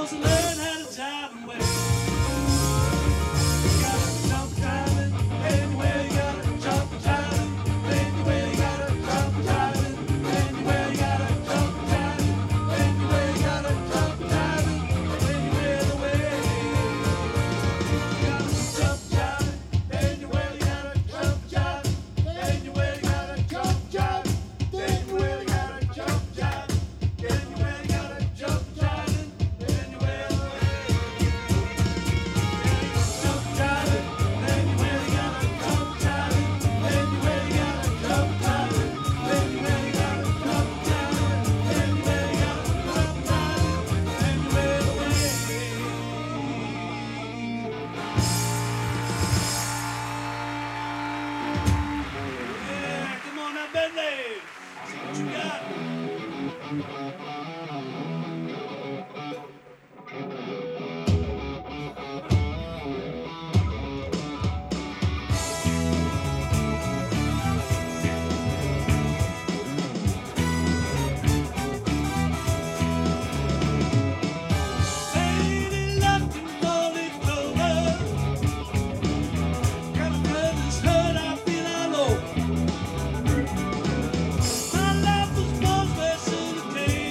My life was born special today.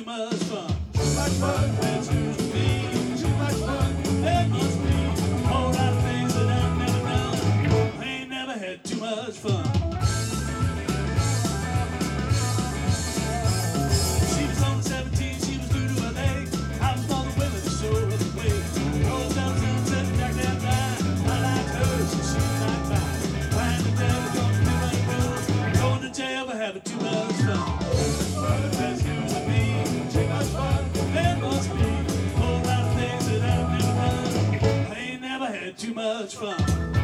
much fun. Too much fun. That's news to me. Too much fun. There must be a whole lot of things that I've never done. I ain't never had too much fun. She was only 17, she was due to her leg. I was for the women to show her the way. Rolls down sunset, Jack that line. I liked her, so she liked mine. Why the devil gonna do my girls? Going to jail for having too much fun. That's news to me. Too much fun. There must be a whole lot of things that I've never done. I ain't never had too much fun.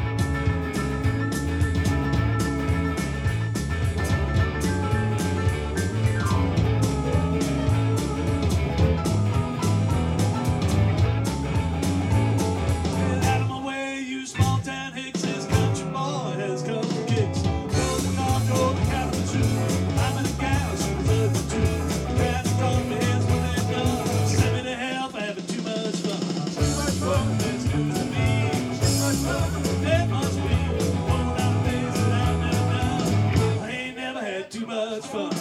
Too much fun.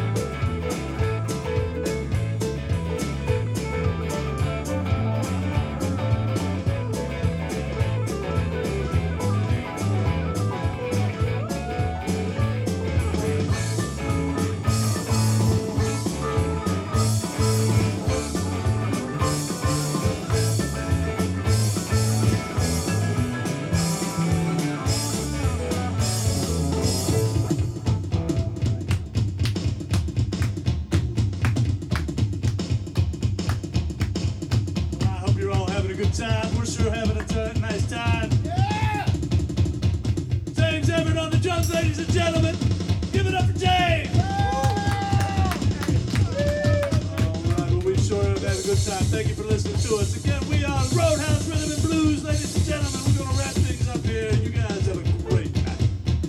Good time. We're sure having a nice time. Yeah! James Everett on the drums, ladies and gentlemen. Give it up for James! All right, well, we sure have had a good time. Thank you for listening to us. Again, we are Roadhouse Rhythm and Blues, ladies and gentlemen. We're going to wrap things up here. You guys have a great night.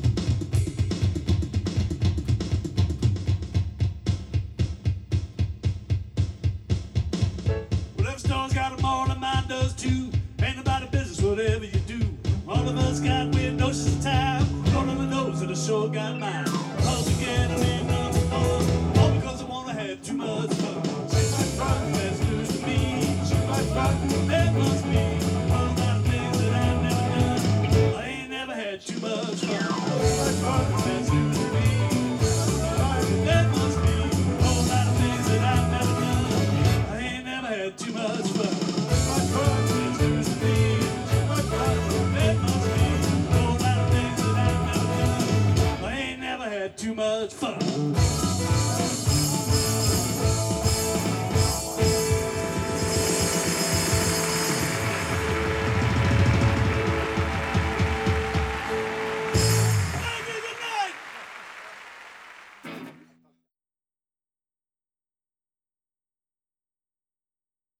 Well, every stone's got a moral and mine does too. Ain't nobody business whatever you do. All of us got weird notions of time. All of the knows that I sure got mine. Cause again, I ain't nothing more. All because I wanna have too much fun. Too much fun. That's news to me. Too much fun. There must be